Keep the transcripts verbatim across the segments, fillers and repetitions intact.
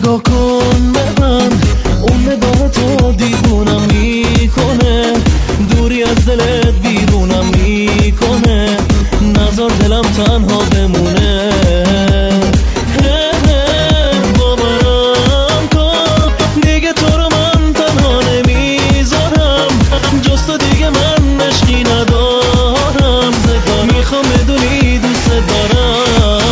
نگاه کن به من، اون نگاه تو دیوونم میکنه، دوری از دلت بیرونم میکنه، نذار دلم تنها بمونه. باورم کن دیگه تو رو من تنها نمیذارم، جز تو دیگه من عشقی ندارم، میخوام بدونی دوست دارم.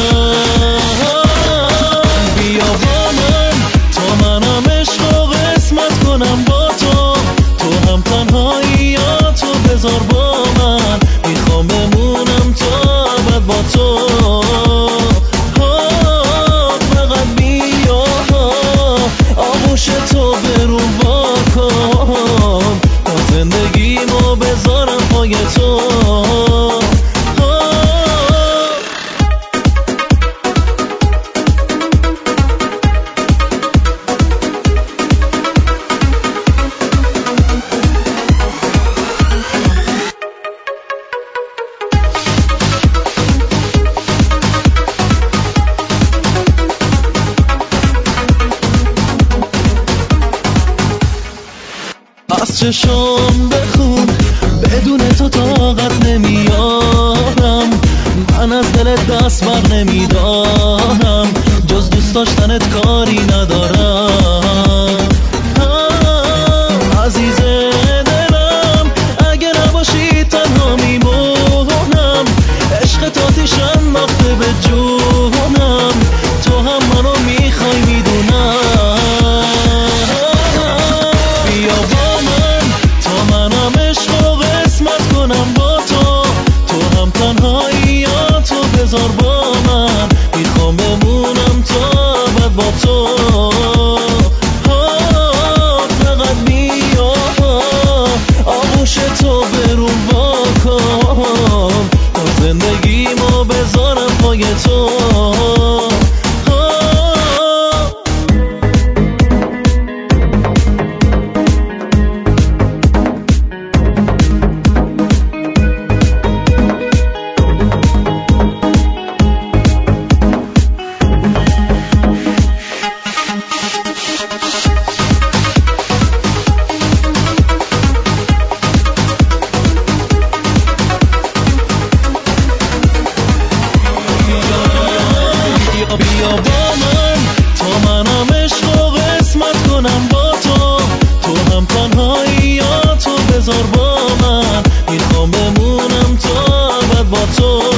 بیا با من تا منم عشق رو قسمت کنم با تو، تو هم تنهاییاتو بذار با من، میخوام بمونم تا ابد با تو. فقط بیا آغوش تو برو وا کن، تا زندگیمو بذارم پای تو. از چشم بخون بدون تو طاقت نمیارم، من از دلت دست بر نمیدارم، جز دوست داشتنت کاری ندارم. عزیز دلم اگه نباشی تنها میمونم، عشق تو آتیشم ناخته به جونم، تو هم منو میخوای میدونم. بیا با من تا منم عشق رو قسمت کنم با تو، تو هم تنهاییاتو بذار با من، میخوام بمونم تا ابد با تو. فقط بیا آغوش تو برو وا کن، تا زندگیمو بذارم پای تو. بیا با من تا منم عشق رو قسمت کنم با تو، تو هم تنهاییاتو بذار با من، میخوام بمونم تا ابد با تو.